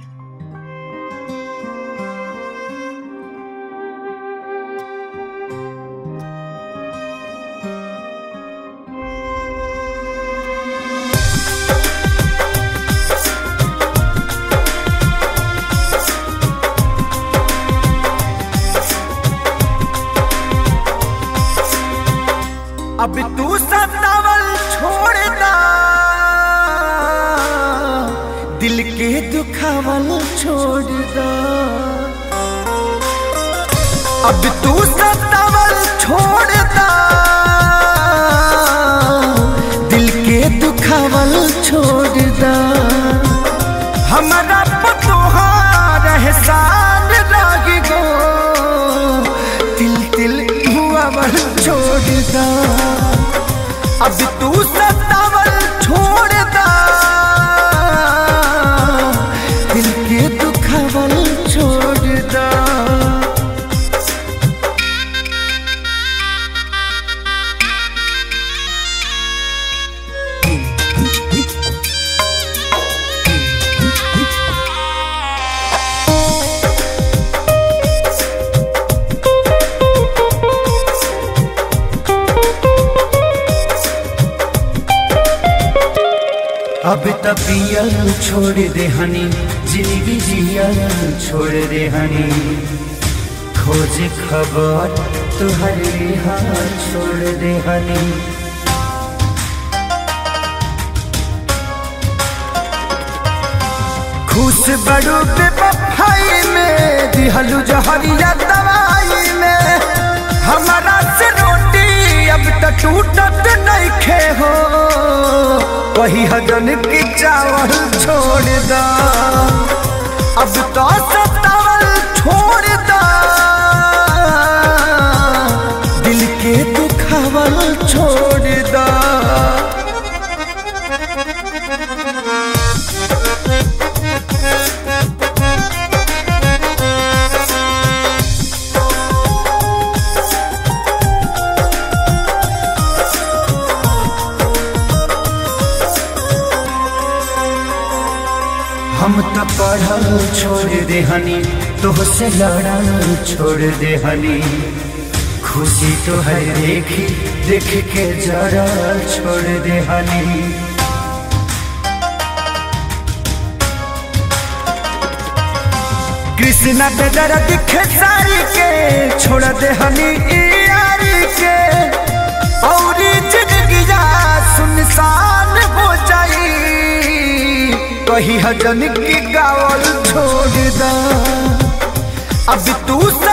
अब तू सतावल छोड़ना, दिल के दुखावल छोड़ना। अब तू सतावल छोड़ना, दिल के दुखावल छोड़ना। हमारा तुहार एहसान लागी गो, तिल तिल हुआवल छोड़ना। अब तू सतावल छोड़ना, दिल के दुखावल छोड़ना। अब तपियल छोड़ दे हनी, जिंदगी जियल छोड़ दे हनी। खोज खबर तुहरे हाथ छोड़ दे हनी। खुश बड़ू बेवफाई में, दिहलू जहरिया दवाई में। हमारा से रोटी अब तक टूटत नहीं खे हो, वही हजन की चावल छोड़ दा। अब तो सतावल छोड़ दा, दिल के दुखावल छोड़ दा। हम तो पढ़ल छोड़ दे हनी, तोह से लड़ल छोड़ दे हनी। खुशी तो है देखी देख के जरा छोड़ दे हनी। कृष्णा पे दर्द खेसारी के छोड़ दे हनी यारी के। और जिंदगी सुनसान हो जाई, कही हजन की गावल छोड़ दा। अब तू